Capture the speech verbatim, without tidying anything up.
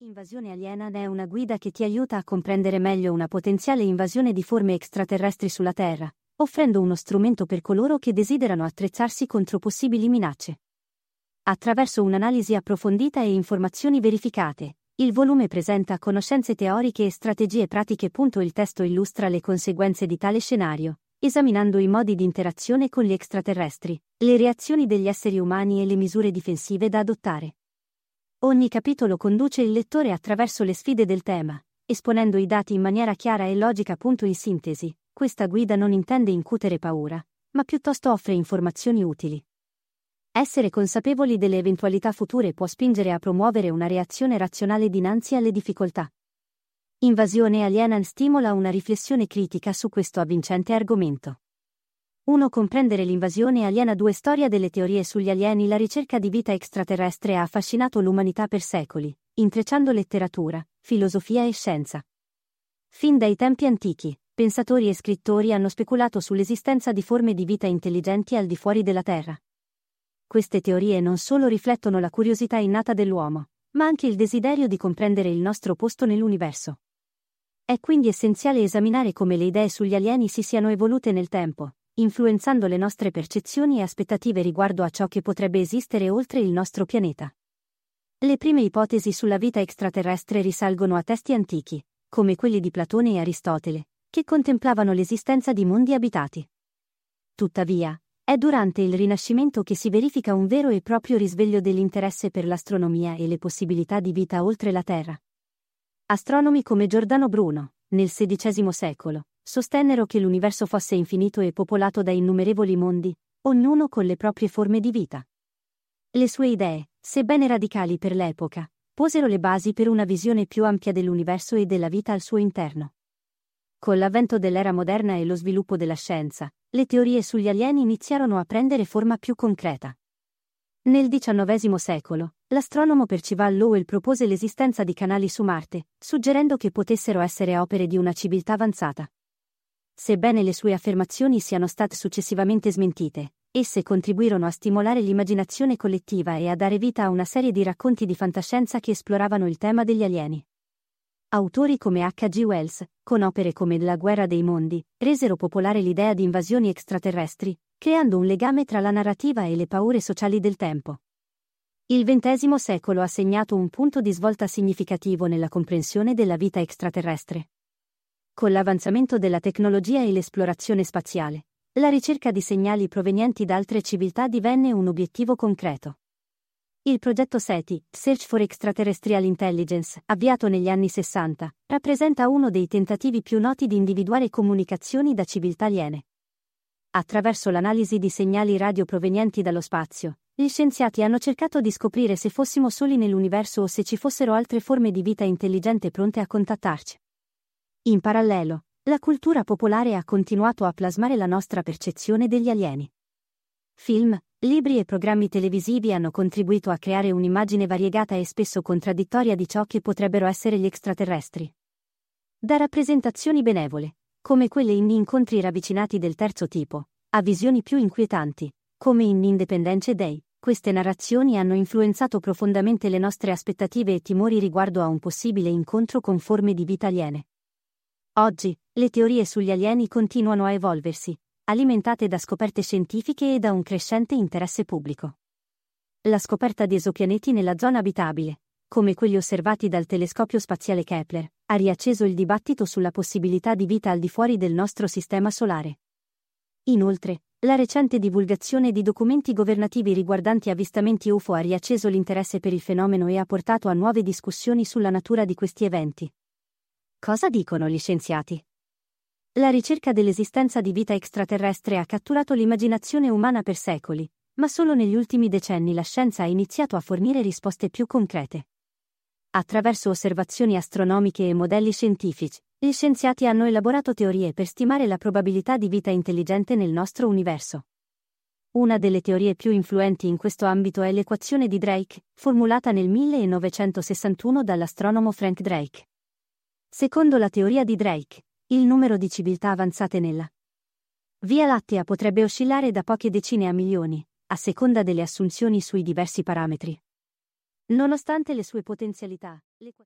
Invasione aliena è una guida che ti aiuta a comprendere meglio una potenziale invasione di forme extraterrestri sulla Terra, offrendo uno strumento per coloro che desiderano attrezzarsi contro possibili minacce. Attraverso un'analisi approfondita e informazioni verificate, il volume presenta conoscenze teoriche e strategie pratiche. Il testo illustra le conseguenze di tale scenario, esaminando i modi di interazione con gli extraterrestri, le reazioni degli esseri umani e le misure difensive da adottare. Ogni capitolo conduce il lettore attraverso le sfide del tema, esponendo i dati in maniera chiara e logica. In sintesi, questa guida non intende incutere paura, ma piuttosto offre informazioni utili. Essere consapevoli delle eventualità future può spingere a promuovere una reazione razionale dinanzi alle difficoltà. Invasione aliena stimola una riflessione critica su questo avvincente argomento. uno. Comprendere l'invasione aliena. due. Storia delle teorie sugli alieni. La ricerca di vita extraterrestre ha affascinato l'umanità per secoli, intrecciando letteratura, filosofia e scienza. Fin dai tempi antichi, pensatori e scrittori hanno speculato sull'esistenza di forme di vita intelligenti al di fuori della Terra. Queste teorie non solo riflettono la curiosità innata dell'uomo, ma anche il desiderio di comprendere il nostro posto nell'universo. È quindi essenziale esaminare come le idee sugli alieni si siano evolute nel tempo, influenzando le nostre percezioni e aspettative riguardo a ciò che potrebbe esistere oltre il nostro pianeta. Le prime ipotesi sulla vita extraterrestre risalgono a testi antichi, come quelli di Platone e Aristotele, che contemplavano l'esistenza di mondi abitati. Tuttavia, è durante il Rinascimento che si verifica un vero e proprio risveglio dell'interesse per l'astronomia e le possibilità di vita oltre la Terra. Astronomi come Giordano Bruno, nel sedicesimo secolo, sostennero che l'universo fosse infinito e popolato da innumerevoli mondi, ognuno con le proprie forme di vita. Le sue idee, sebbene radicali per l'epoca, posero le basi per una visione più ampia dell'universo e della vita al suo interno. Con l'avvento dell'era moderna e lo sviluppo della scienza, le teorie sugli alieni iniziarono a prendere forma più concreta. Nel diciannovesimo secolo, l'astronomo Percival Lowell propose l'esistenza di canali su Marte, suggerendo che potessero essere opere di una civiltà avanzata. Sebbene le sue affermazioni siano state successivamente smentite, esse contribuirono a stimolare l'immaginazione collettiva e a dare vita a una serie di racconti di fantascienza che esploravano il tema degli alieni. Autori come acca gi Wells, con opere come La guerra dei mondi, resero popolare l'idea di invasioni extraterrestri, creando un legame tra la narrativa e le paure sociali del tempo. Il ventesimo secolo ha segnato un punto di svolta significativo nella comprensione della vita extraterrestre. Con l'avanzamento della tecnologia e l'esplorazione spaziale, la ricerca di segnali provenienti da altre civiltà divenne un obiettivo concreto. Il progetto SETI, Search for Extraterrestrial Intelligence, avviato negli anni sessanta, rappresenta uno dei tentativi più noti di individuare comunicazioni da civiltà aliene. Attraverso l'analisi di segnali radio provenienti dallo spazio, gli scienziati hanno cercato di scoprire se fossimo soli nell'universo o se ci fossero altre forme di vita intelligente pronte a contattarci. In parallelo, la cultura popolare ha continuato a plasmare la nostra percezione degli alieni. Film, libri e programmi televisivi hanno contribuito a creare un'immagine variegata e spesso contraddittoria di ciò che potrebbero essere gli extraterrestri. Da rappresentazioni benevole, come quelle in Incontri ravvicinati del terzo tipo, a visioni più inquietanti, come in Independence Day, queste narrazioni hanno influenzato profondamente le nostre aspettative e timori riguardo a un possibile incontro con forme di vita aliene. Oggi, le teorie sugli alieni continuano a evolversi, alimentate da scoperte scientifiche e da un crescente interesse pubblico. La scoperta di esopianeti nella zona abitabile, come quelli osservati dal telescopio spaziale Kepler, ha riacceso il dibattito sulla possibilità di vita al di fuori del nostro sistema solare. Inoltre, la recente divulgazione di documenti governativi riguardanti avvistamenti U F O ha riacceso l'interesse per il fenomeno e ha portato a nuove discussioni sulla natura di questi eventi. Cosa dicono gli scienziati? La ricerca dell'esistenza di vita extraterrestre ha catturato l'immaginazione umana per secoli, ma solo negli ultimi decenni la scienza ha iniziato a fornire risposte più concrete. Attraverso osservazioni astronomiche e modelli scientifici, gli scienziati hanno elaborato teorie per stimare la probabilità di vita intelligente nel nostro universo. Una delle teorie più influenti in questo ambito è l'equazione di Drake, formulata nel millenovecentosessantuno dall'astronomo Frank Drake. Secondo la teoria di Drake, il numero di civiltà avanzate nella Via Lattea potrebbe oscillare da poche decine a milioni, a seconda delle assunzioni sui diversi parametri. Nonostante le sue potenzialità, l'equazione